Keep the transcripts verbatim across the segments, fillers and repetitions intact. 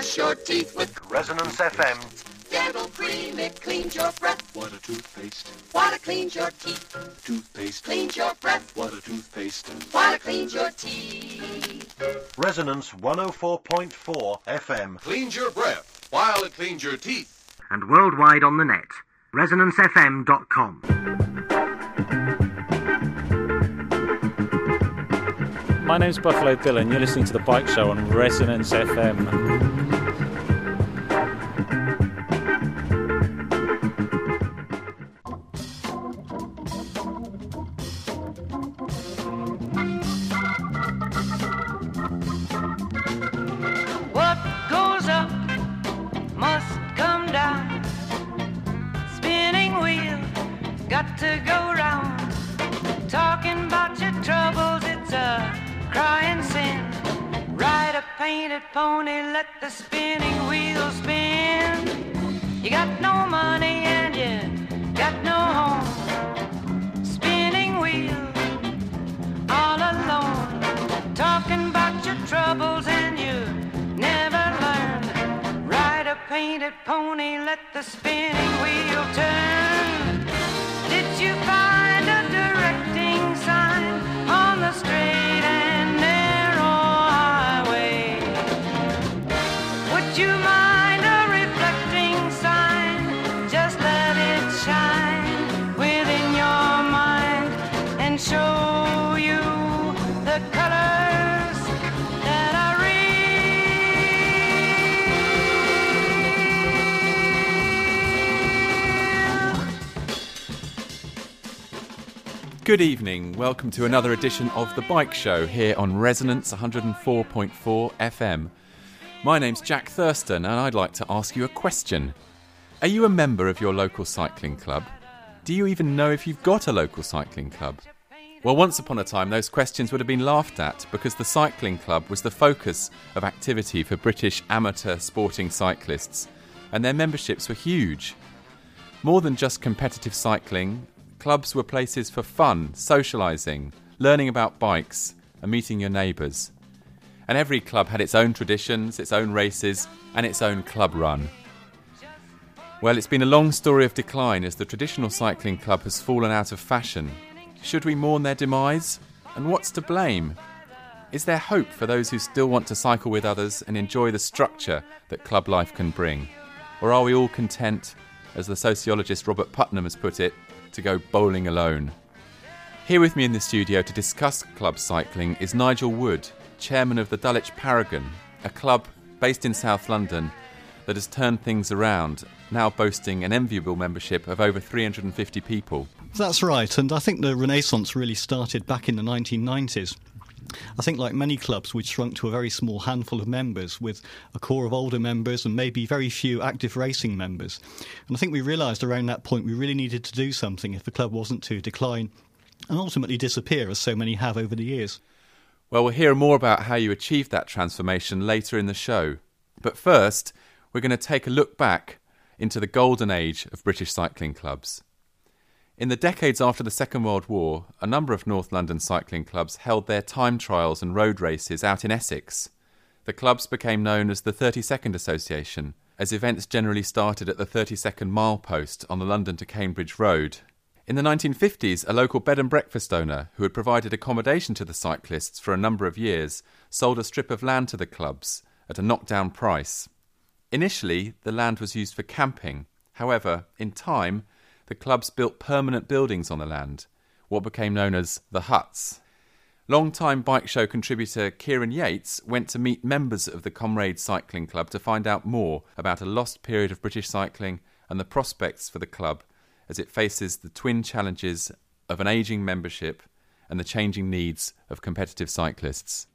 Brush your teeth with Resonance F M. Dental Cream, it cleans your breath. What a toothpaste. Water cleans your teeth. Toothpaste. Cleans your breath. What a toothpaste. Water cleans your teeth. Resonance one oh four point four F M. Cleans your breath while it cleans your teeth. And worldwide on the net. resonance f m dot com. My name's Buffalo Dillon. You're listening to The Bike Show on Resonance F M. What goes up must come down. Spinning wheel, got to go round. Talking about your troubles, it's a crying sin. Ride a painted pony, let the spinning wheel spin. You got no money and you got no home. Spinning wheel, all alone. Talking about your troubles and you never learned. Ride a painted pony, let the spinning wheel turn. Did you find a directing sign on the straight and narrow highway? Would you mind a reflecting sign? Just let it shine within your mind and show you the colors that are real. Good evening, welcome to another edition of The Bike Show here on Resonance one oh four point four F M. My name's Jack Thurston and I'd like to ask you a question. Are you a member of your local cycling club? Do you even know if you've got a local cycling club? Well, once upon a time those questions would have been laughed at because the cycling club was the focus of activity for British amateur sporting cyclists, and their memberships were huge. More than just competitive cycling, clubs were places for fun, socialising, learning about bikes and meeting your neighbours. And every club had its own traditions, its own races and its own club run. Well, it's been a long story of decline as the traditional cycling club has fallen out of fashion. Should we mourn their demise? And what's to blame? Is there hope for those who still want to cycle with others and enjoy the structure that club life can bring? Or are we all content, as the sociologist Robert Putnam has put it, to go bowling alone? Here with me in the studio to discuss club cycling is Nigel Wood, chairman of the Dulwich Paragon, a club based in South London that has turned things around, now boasting an enviable membership of over three hundred fifty people. That's right, and I think the Renaissance really started back in the nineteen nineties. I think like many clubs, we'd shrunk to a very small handful of members with a core of older members and maybe very few active racing members. And I think we realised around that point we really needed to do something if the club wasn't to decline and ultimately disappear, as so many have over the years. Well, we'll hear more about how you achieved that transformation later in the show. But first, we're going to take a look back into the golden age of British cycling clubs. In the decades after the Second World War, a number of North London cycling clubs held their time trials and road races out in Essex. The clubs became known as the thirty-second Association, as events generally started at the thirty-second milepost on the London to Cambridge Road. In the nineteen fifties, a local bed and breakfast owner who had provided accommodation to the cyclists for a number of years sold a strip of land to the clubs at a knockdown price. Initially, the land was used for camping. However, in time, the clubs built permanent buildings on the land, what became known as the huts. Long-time Bike Show contributor Kieran Yates went to meet members of the Comrades Cycling Club to find out more about a lost period of British cycling and the prospects for the club as it faces the twin challenges of an ageing membership and the changing needs of competitive cyclists.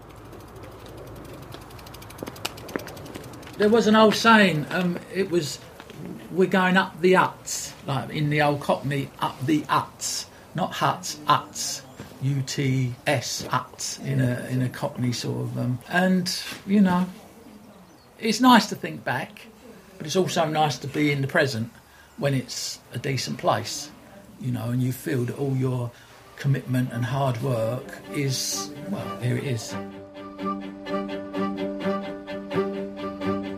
There was an old saying, um, it was, we're going up the huts, like in the old Cockney, up the huts, not huts, huts, U T S, huts, in a in a Cockney sort of, um, and, you know, it's nice to think back, but it's also nice to be in the present when it's a decent place, you know, and you feel that all your commitment and hard work is, well, here it is.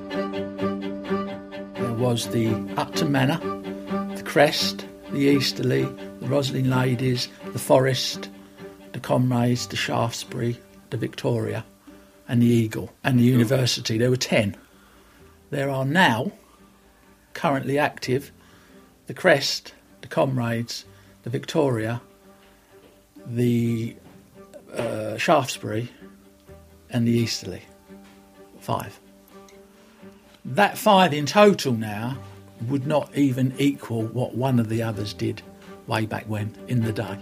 was the Upton Manor, the Crest, the Easterly, the Roslin Ladies, the Forest, the Comrades, the Shaftesbury, the Victoria and the Eagle and the University. There were ten. There are now, currently active, the Crest, the Comrades, the Victoria, the uh, Shaftesbury and the Easterly. Five. That five in total now would not even equal what one of the others did way back when, in the day.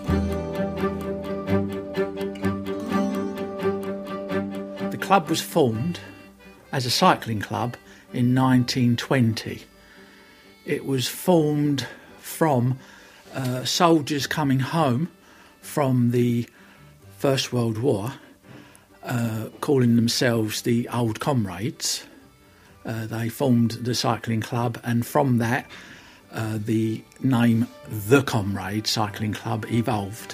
The club was formed as a cycling club in nineteen twenty. It was formed from uh, soldiers coming home from the First World War, uh, calling themselves the Old Comrades. Uh, they formed the cycling club, and from that uh, the name The Comrades Cycling Club evolved.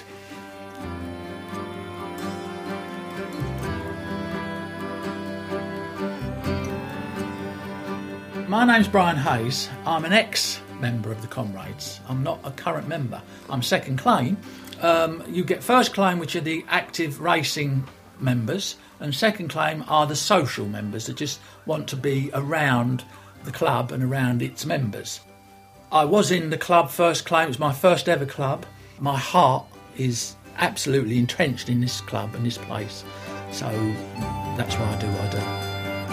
My name's Brian Hayes. I'm an ex-member of the Comrades. I'm not a current member. I'm second claim. Um, you get first claim, which are the active racing members, and second claim are the social members that just want to be around the club and around its members. I was in the club first claim. It was my first ever club. My heart is absolutely entrenched in this club and this place. So that's why I do what I do.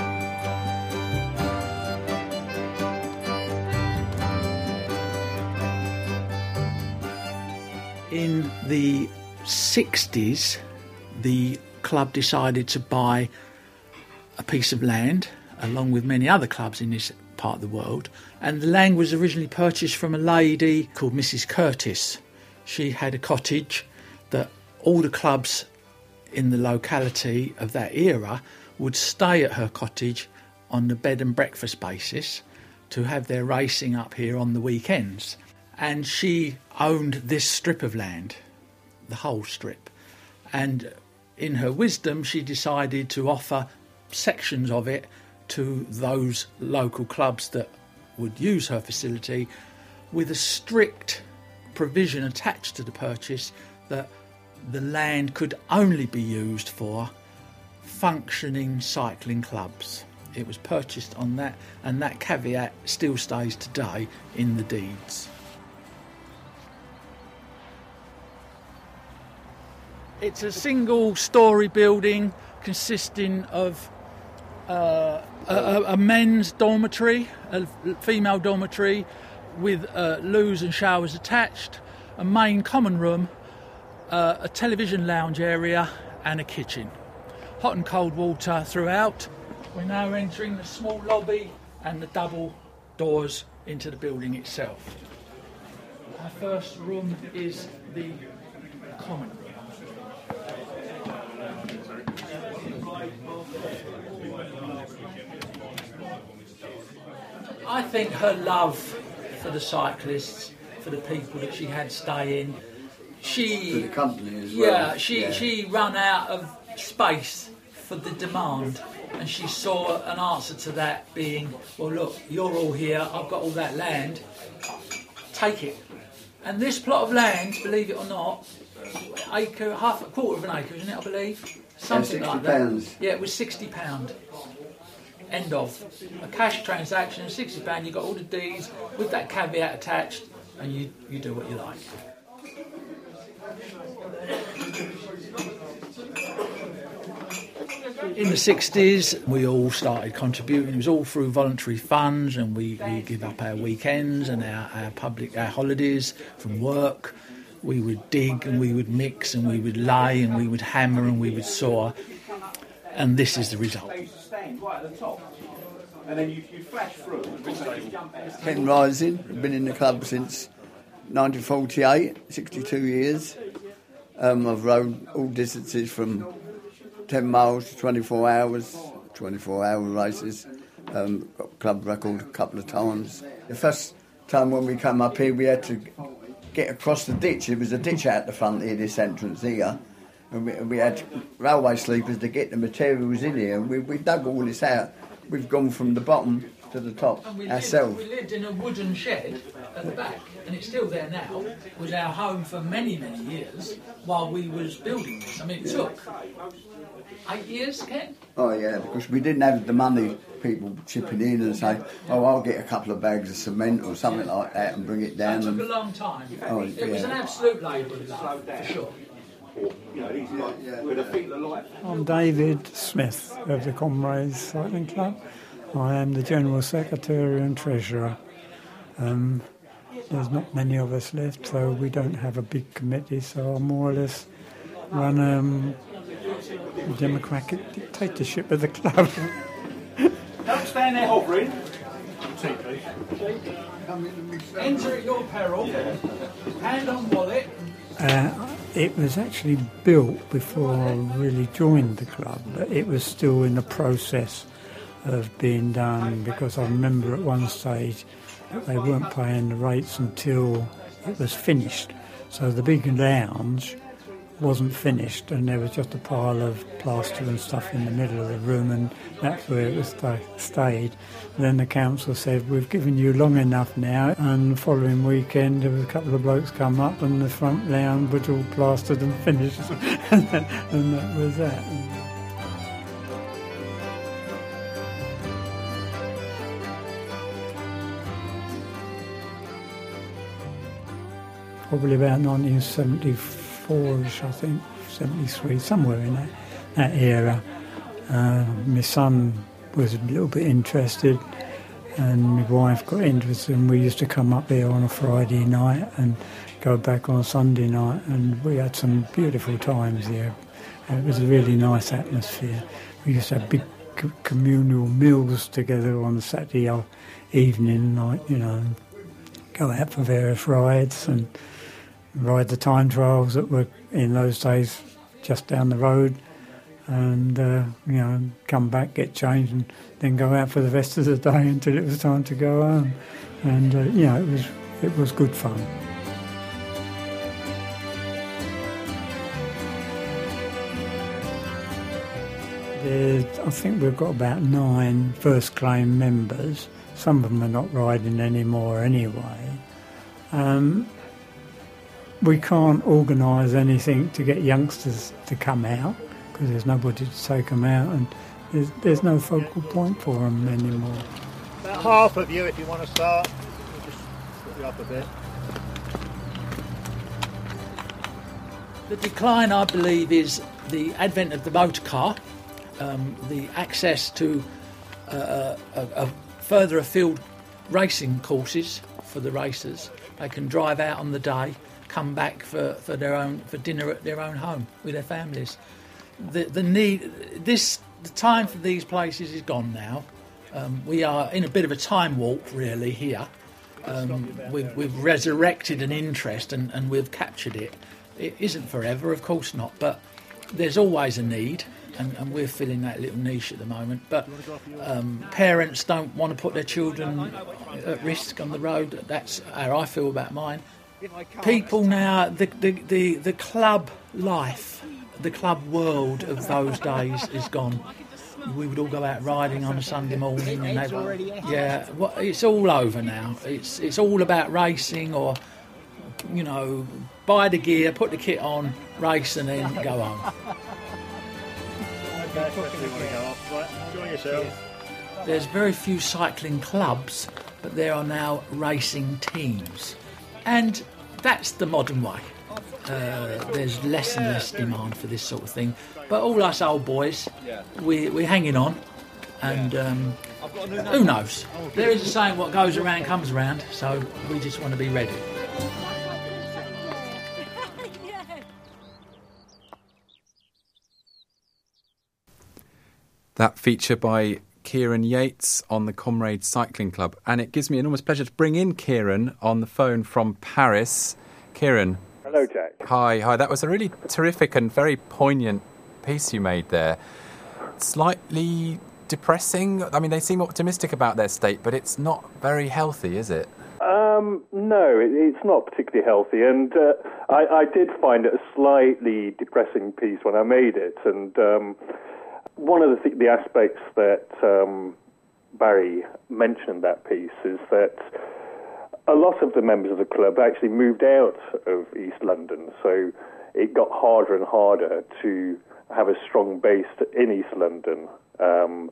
In the sixties, the club decided to buy a piece of land, along with many other clubs in this part of the world, and the land was originally purchased from a lady called Missus Curtis. She had a cottage that all the clubs in the locality of that era would stay at her cottage on the bed and breakfast basis to have their racing up here on the weekends. And she owned this strip of land, the whole strip. And in her wisdom, she decided to offer sections of it to those local clubs that would use her facility, with a strict provision attached to the purchase that the land could only be used for functioning cycling clubs. It was purchased on that, and that caveat still stays today in the deeds. It's a single-storey building consisting of uh, a, a men's dormitory, a female dormitory with uh, loos and showers attached, a main common room, uh, a television lounge area and a kitchen. Hot and cold water throughout. We're now entering the small lobby and the double doors into the building itself. Our first room is the common room. I think her love for the cyclists, for the people that she had staying, she... For the company as well. Yeah, she, yeah. she ran out of space for the demand, and she saw an answer to that being, well, look, you're all here, I've got all that land, take it. And this plot of land, believe it or not, acre, half a quarter of an acre, isn't it, I believe? Something yeah, like that. Pounds. Yeah, it was sixty pounds. End of. A cash transaction, sixty pounds, you got all the deeds with that caveat attached, and you, you do what you like. In the sixties, we all started contributing. It was all through voluntary funds, and we, we give up our weekends and our, our public our holidays from work. We would dig and we would mix and we would lay and we would hammer and we would saw, and this is the result. Ken Rising, I've been in the club since nineteen forty-eight, sixty-two years. Um, I've rode all distances from ten miles to twenty-four hours, twenty-four hour races. Um, got club record a couple of times. The first time when we came up here, we had to get across the ditch. There was a ditch out the front here, this entrance here. And we, we had railway sleepers to get the materials in here. We, we dug all this out. We've gone from the bottom to the top And we ourselves. lived, we lived in a wooden shed at the back, and it's still there now. It was our home for many, many years while we was building this. I mean, it took eight years, Ken? Oh yeah, because we didn't have the money, people chipping in and saying, oh, I'll get a couple of bags of cement or something like that and bring it down. It took and, a long time. Oh, It was yeah. an absolute labour of love, for sure. I'm David Smith of the Comrades Cycling Club. I am the General Secretary and Treasurer. Um, there's not many of us left, so we don't have a big committee, so I more or less run um, the democratic dictatorship of the club. Don't stand there hovering. Enter at your peril, hand on wallet. Uh, it was actually built before I really joined the club, but it was still in the process of being done, because I remember at one stage that they weren't paying the rates until it was finished. So the big lounge wasn't finished, and there was just a pile of plaster and stuff in the middle of the room, and that's where it was sta- stayed. And then the council said, we've given you long enough now, and the following weekend there was a couple of blokes come up and the front lounge was all plastered and finished, and, that, and that was that. Probably about nineteen seventy-four-ish, I think, seventy-three, somewhere in that, that era. Uh, my son was a little bit interested, and my wife got interested, and we used to come up here on a Friday night and go back on a Sunday night, and we had some beautiful times here. It was a really nice atmosphere. We used to have big co- communal meals together on a Saturday evening, like, you know, go out for various rides and ride the time trials that were in those days just down the road, and uh, you know, come back, get changed, and then go out for the rest of the day until it was time to go home. And uh, you know, it was it was good fun. There's, I think we've got about nine first claim members. Some of them are not riding anymore anyway. Um, We can't organise anything to get youngsters to come out because there's nobody to take them out, and there's, there's no focal point for them anymore. About half of you, if you want to start. We'll just put you up a bit. The decline, I believe, is the advent of the motor car, um, the access to uh, a, a further afield racing courses for the racers. They can drive out on the day, come back for, for their own for dinner at their own home with their families. The the need this the time for these places is gone now. Um, we are in a bit of a time warp really here. Um, we've, we've resurrected an interest and, and we've captured it. It isn't forever, of course not, but there's always a need, and, and we're filling that little niche at the moment. But um, parents don't want to put their children at risk on the road. That's how I feel about mine. People now, the, the, the, the club life, the club world of those days is gone. We would all go out riding on a Sunday morning, and have, yeah, well, it's all over now. It's it's all about racing, or you know, buy the gear, put the kit on, race, and then go home. There's very few cycling clubs, but there are now racing teams. And that's the modern way. Uh, there's less and less demand for this sort of thing. But all us old boys, we, we're hanging on. And um, who knows? There is a saying, what goes around comes around. So we just want to be ready. That feature by Kieran Yates on the Comrades Cycling Club. And it gives me enormous pleasure to bring in Kieran on the phone from Paris. Kieran. Hello, Jack. Hi, hi. That was a really terrific and very poignant piece you made there. Slightly depressing. I mean, they seem optimistic about their state, but it's not very healthy, is it? Um, no, it, it's not particularly healthy. And uh, I, I did find it a slightly depressing piece when I made it. And um, one of the, th- the aspects that um, Barry mentioned in that piece is that a lot of the members of the club actually moved out of East London, so it got harder and harder to have a strong base in East London, um,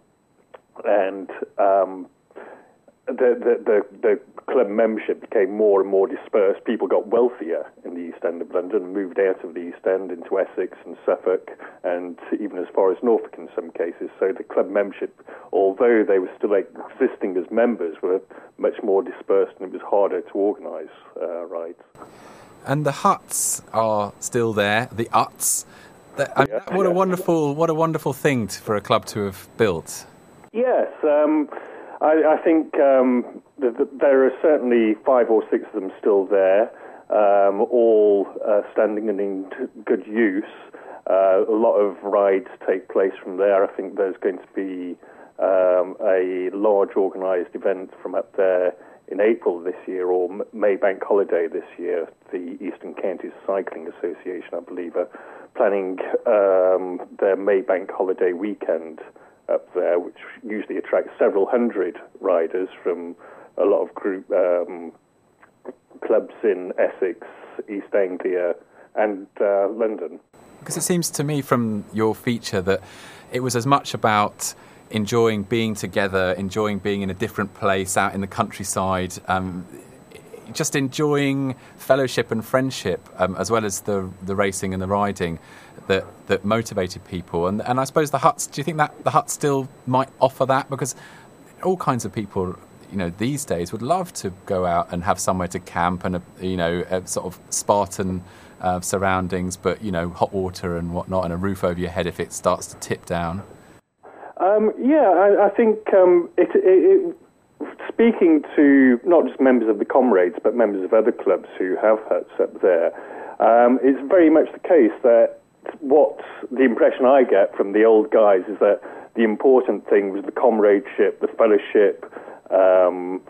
and um, the, the, the, the club membership became more and more dispersed. People got wealthier in the East End of London and moved out of the East End into Essex and Suffolk and even as far as Norfolk in some cases. So the club membership, although they were still existing as members, were much more dispersed and it was harder to organise uh, rides. And the huts are still there, the huts. I mean, Yeah, what a yeah. wonderful, what a wonderful thing to, for a club to have built. Yes, um, I, I think um, th- th- there are certainly five or six of them still there, um, all uh, standing and in t- good use. Uh, a lot of rides take place from there. I think there's going to be um, a large organised event from up there in April this year, or M- May Bank Holiday this year. The Eastern Counties Cycling Association, I believe, are planning um, their May Bank Holiday weekend up there, which usually attracts several hundred riders from a lot of group um, clubs in Essex, East Anglia and uh, London. Because it seems to me from your feature that it was as much about enjoying being together, enjoying being in a different place out in the countryside, um, just enjoying fellowship and friendship, um, as well as the the racing and the riding, that that motivated people. And and I suppose the huts. Do you think that the huts still might offer that? Because all kinds of people, you know, these days would love to go out and have somewhere to camp and a, you know, a sort of Spartan uh, surroundings, but you know, hot water and whatnot, and a roof over your head if it starts to tip down. Um, yeah, I, I think um, it, it, it, speaking to not just members of the Comrades, but members of other clubs who have huts up there, um, it's very much the case that what the impression I get from the old guys is that the important thing was the comradeship, the fellowship, um,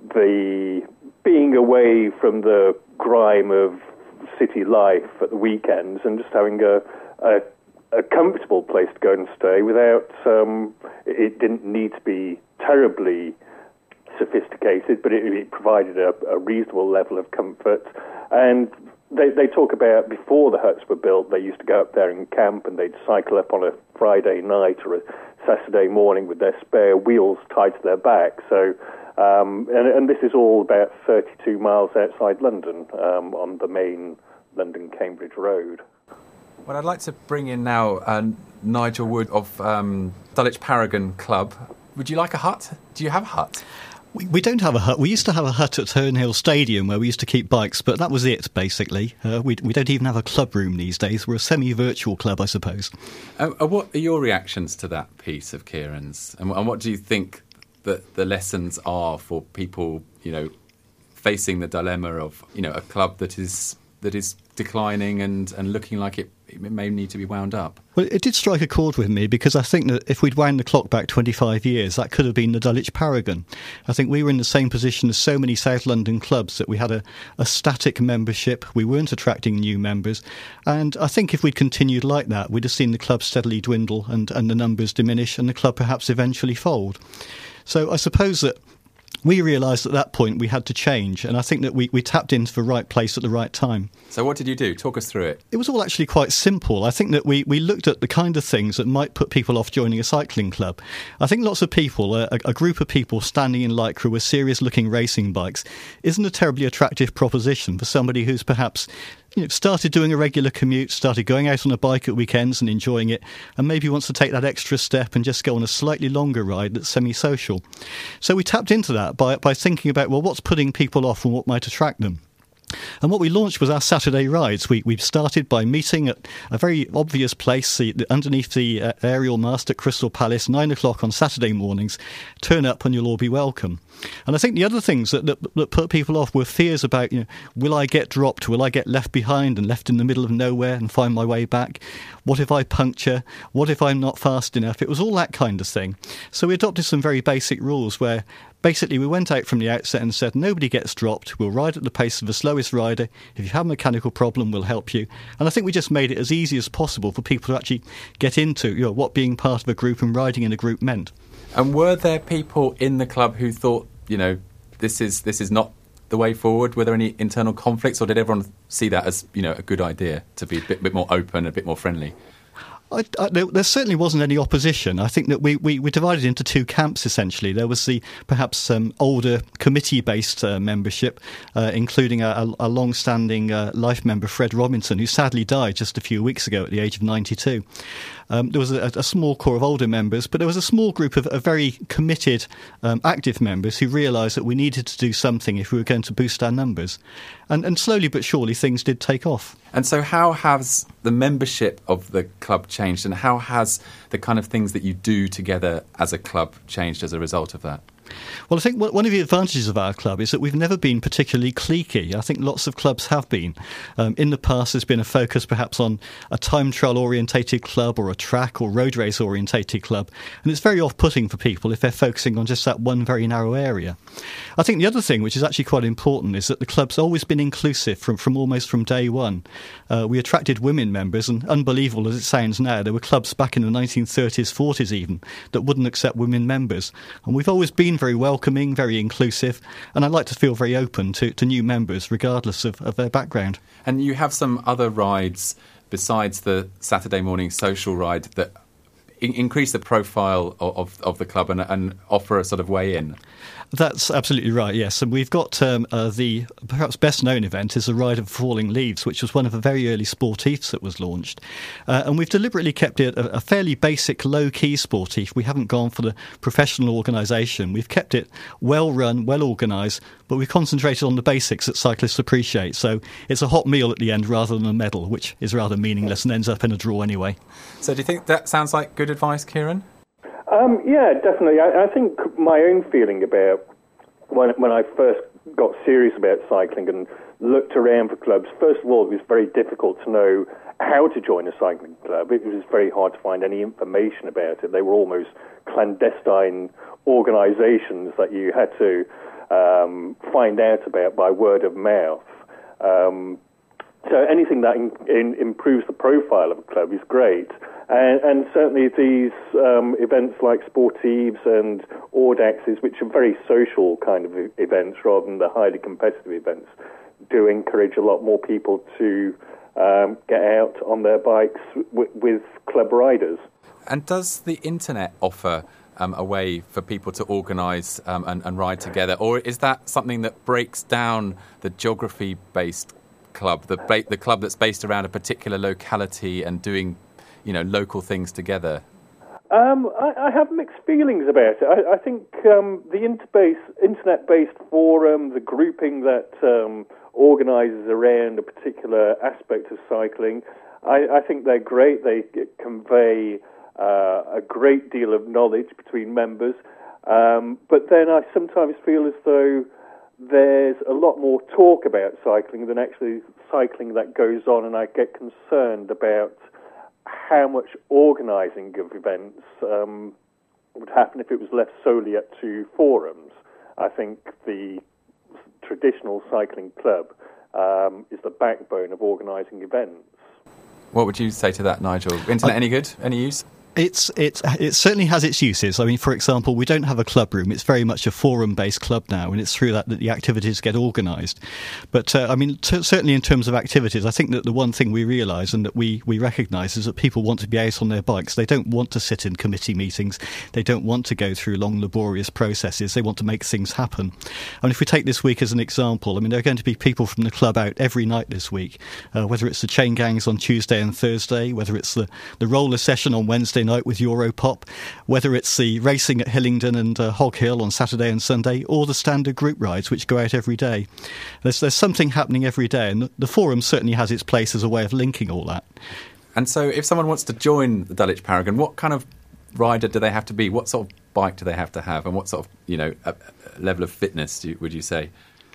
the being away from the grime of city life at the weekends and just having a, a a comfortable place to go and stay without, um, it didn't need to be terribly sophisticated, but it, it provided a, a reasonable level of comfort. And they, they talk about before the huts were built, they used to go up there and camp and they'd cycle up on a Friday night or a Saturday morning with their spare wheels tied to their back. So, um, and, and this is all about thirty-two miles outside London, um, on the main London-Cambridge road. Well, I'd like to bring in now uh, Nigel Wood of um, Dulwich Paragon Club. Would you like a hut? Do you have a hut? We, we don't have a hut. We used to have a hut at Herne Stadium where we used to keep bikes, but that was it, basically. Uh, we, we don't even have a club room these days. We're a semi-virtual club, I suppose. Uh, uh, what are your reactions to that piece of Kieran's? And, and what do you think that the lessons are for people, you know, facing the dilemma of, you know, a club that is that is declining and, and looking like it, it may need to be wound up? Well, it did strike a chord with me because I think that if we'd wound the clock back twenty-five years, that could have been the Dulwich Paragon. I think we were in the same position as so many South London clubs, that we had a, a static membership, we weren't attracting new members, and I think if we'd continued like that, we'd have seen the club steadily dwindle and, and the numbers diminish and the club perhaps eventually fold. So I suppose that we realised at that point we had to change, and I think that we, we tapped into the right place at the right time. So what did you do? Talk us through it. It was all actually quite simple. I think that we, we looked at the kind of things that might put people off joining a cycling club. I think lots of people, a, a group of people standing in Lycra with serious-looking racing bikes, isn't a terribly attractive proposition for somebody who's perhaps, you know, started doing a regular commute, started going out on a bike at weekends and enjoying it, and maybe wants to take that extra step and just go on a slightly longer ride that's semi-social. So we tapped into that by by thinking about, well, what's putting people off and what might attract them. And what we launched was our Saturday rides. We we started by meeting at a very obvious place, the, the, underneath the uh, aerial mast at Crystal Palace, nine o'clock on Saturday mornings. Turn up and you'll all be welcome. And I think the other things that, that, that put people off were fears about, you know, will I get dropped? Will I get left behind and left in the middle of nowhere and find my way back? What if I puncture? What if I'm not fast enough? It was all that kind of thing. So we adopted some very basic rules where basically we went out from the outset and said nobody gets dropped. We'll ride at the pace of the slowest rider. If you have a mechanical problem, we'll help you. And I think we just made it as easy as possible for people to actually get into, you know, what being part of a group and riding in a group meant. And were there people in the club who thought, you know, this is this is not the way forward? Were there any internal conflicts, or did everyone see that as, you know, a good idea to be a bit, bit more open, a bit more friendly? I, I, there, there certainly wasn't any opposition. I think that we, we, we divided into two camps, essentially. There was the perhaps um, older committee-based uh, membership, uh, including a, a, a long-standing uh, life member, Fred Robinson, who sadly died just a few weeks ago at the age of ninety-two. Um, there was a, a small core of older members, but there was a small group of, of very committed, um, active members who realised that we needed to do something if we were going to boost our numbers. And, and slowly but surely things did take off. And so how has the membership of the club changed, and how has the kind of things that you do together as a club changed as a result of that? Well, I think one of the advantages of our club is that we've never been particularly cliquey. I think lots of clubs have been. Um, in the past, there's been a focus perhaps on a time trial orientated club or a track or road race orientated club, and it's very off-putting for people if they're focusing on just that one very narrow area. I think the other thing, which is actually quite important, is that the club's always been inclusive from, from almost from day one. Uh, we attracted women members, and unbelievable as it sounds now, there were clubs back in the nineteen thirties, forties even, that wouldn't accept women members. And we've always been very welcoming, very inclusive, and I like to feel very open to, to new members, regardless of, of their background. And you have some other rides besides the Saturday morning social ride that in- increase the profile of, of, of the club and, and offer a sort of way in. That's absolutely right, yes. And we've got um, uh, the perhaps best-known event is the Ride of Falling Leaves, which was one of the very early sportifs that was launched. Uh, and we've deliberately kept it a, a fairly basic, low-key sportif. We haven't gone for the professional organisation. We've kept it well-run, well-organised, but we've concentrated on the basics that cyclists appreciate. So it's a hot meal at the end rather than a medal, which is rather meaningless and ends up in a draw anyway. So do you think that sounds like good advice, Kieran? Um, yeah, definitely. I, I think my own feeling about when when I first got serious about cycling and looked around for clubs, first of all, it was very difficult to know how to join a cycling club. It was very hard to find any information about it. They were almost clandestine organisations that you had to um, find out about by word of mouth. Um, so anything that in, in, improves the profile of a club is great. And, and certainly these um, events like Sportives and Audaxes, which are very social kind of events rather than the highly competitive events, do encourage a lot more people to um, get out on their bikes w- with club riders. And does the internet offer um, a way for people to organise um, and, and ride together, or is that something that breaks down the geography-based club, the, ba- the club that's based around a particular locality and doing, you know, local things together? Um, I, I have mixed feelings about it. I, I think um, the interbase, internet-based forum, the grouping that um, organises around a particular aspect of cycling, I, I think they're great. They convey uh, a great deal of knowledge between members. Um, but then I sometimes feel as though there's a lot more talk about cycling than actually cycling that goes on, and I get concerned about how much organising of events um, would happen if it was left solely up to forums. I think the traditional cycling club um, is the backbone of organising events. What would you say to that, Nigel? Internet I, any good? Any use? It's it's it certainly has its uses. I mean, for example, we don't have a club room. It's very much a forum-based club now, and it's through that that the activities get organised. But uh, I mean, t- certainly in terms of activities, I think that the one thing we realise and that we we recognise is that people want to be out on their bikes. They don't want to sit in committee meetings. They don't want to go through long, laborious processes. They want to make things happen. And if we take this week as an example, I mean, there are going to be people from the club out every night this week, uh, whether it's the chain gangs on Tuesday and Thursday, whether it's the the roller session on Wednesday night with Europop, whether it's the racing at Hillingdon and uh, Hog Hill on Saturday and Sunday, or the standard group rides which go out every day. There's there's something happening every day, and the, the forum certainly has its place as a way of linking all that. And so if someone wants to join the Dulwich Paragon, what kind of rider do they have to be? What sort of bike do they have to have? And what sort of, you know, a, a level of fitness do you, would you say?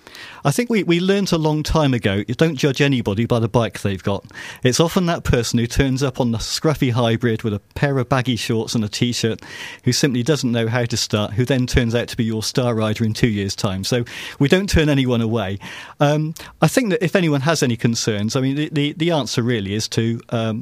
I think we, we learnt a long time ago, you don't judge anybody by the bike they've got. It's often that person who turns up on the scruffy hybrid with a pair of baggy shorts and a T-shirt, who simply doesn't know how to start, who then turns out to be your star rider in two years' time. So we don't turn anyone away. Um, I think that if anyone has any concerns, I mean, the, the, the answer really is to... Um,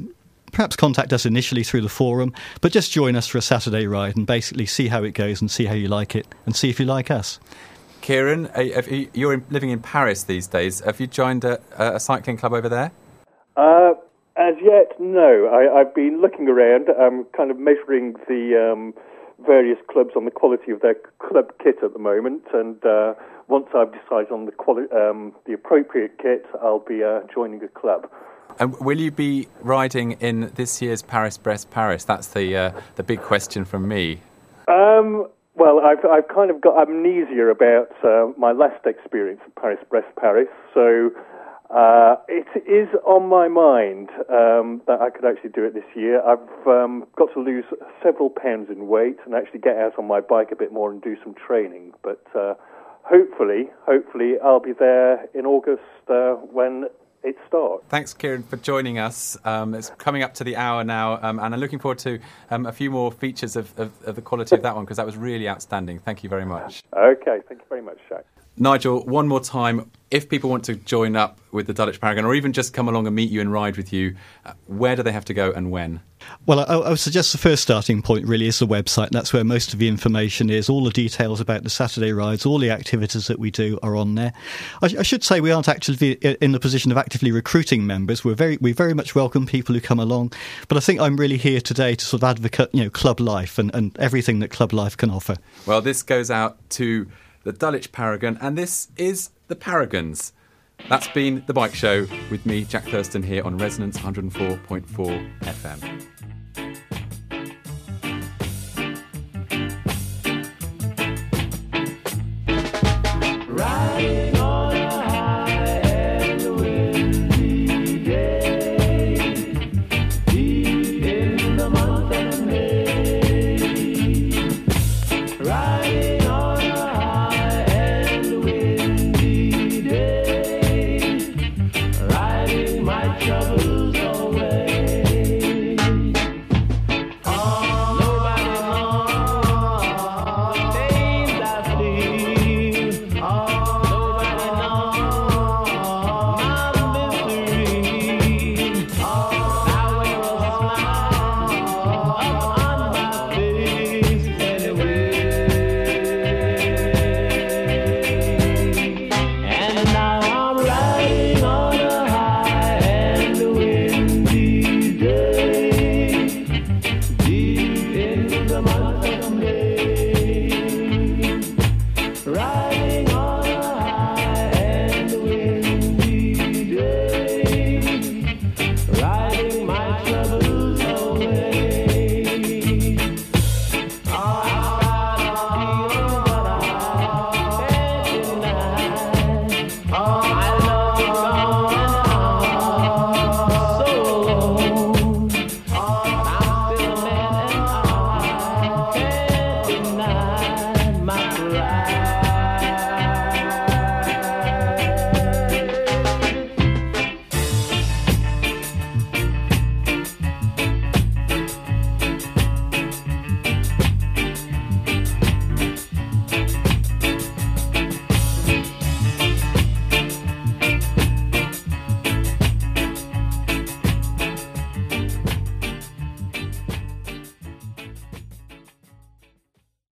perhaps contact us initially through the forum, but just join us for a Saturday ride and basically see how it goes and see how you like it and see if you like us. Kieran, you're living in Paris these days. Have you joined a, a cycling club over there? Uh, as yet, no. I, I've been looking around, um, kind of measuring the um, various clubs on the quality of their club kit at the moment, and uh, once I've decided on the quali- um, the appropriate kit, I'll be uh, joining a club. And will you be riding in this year's Paris-Brest-Paris? That's the uh, the big question from me. Um, well, I've I've kind of got amnesia about uh, my last experience of Paris-Brest-Paris, so uh, it is on my mind um, that I could actually do it this year. I've um, got to lose several pounds in weight and actually get out on my bike a bit more and do some training, but uh, hopefully, hopefully I'll be there in August uh, when it starts. Thanks, Kieran, for joining us. Um, it's coming up to the hour now, um, and I'm looking forward to um, a few more features of, of, of the quality of that one, because that was really outstanding. Thank you very much. Okay, thank you very much, Shaq. Nigel, one more time, if people want to join up with the Dulwich Paragon or even just come along and meet you and ride with you, uh, where do they have to go and when? Well, I, I would suggest the first starting point really is the website. That's where most of the information is. All the details about the Saturday rides, all the activities that we do are on there. I, I should say we aren't actually in the position of actively recruiting members. We're very, we very much welcome people who come along. But I think I'm really here today to sort of advocate, you know, club life and, and everything that club life can offer. Well, this goes out to the Dulwich Paragon, and this is the Paragons. That's been The Bike Show with me, Jack Thurston, here on Resonance one oh four point four F M.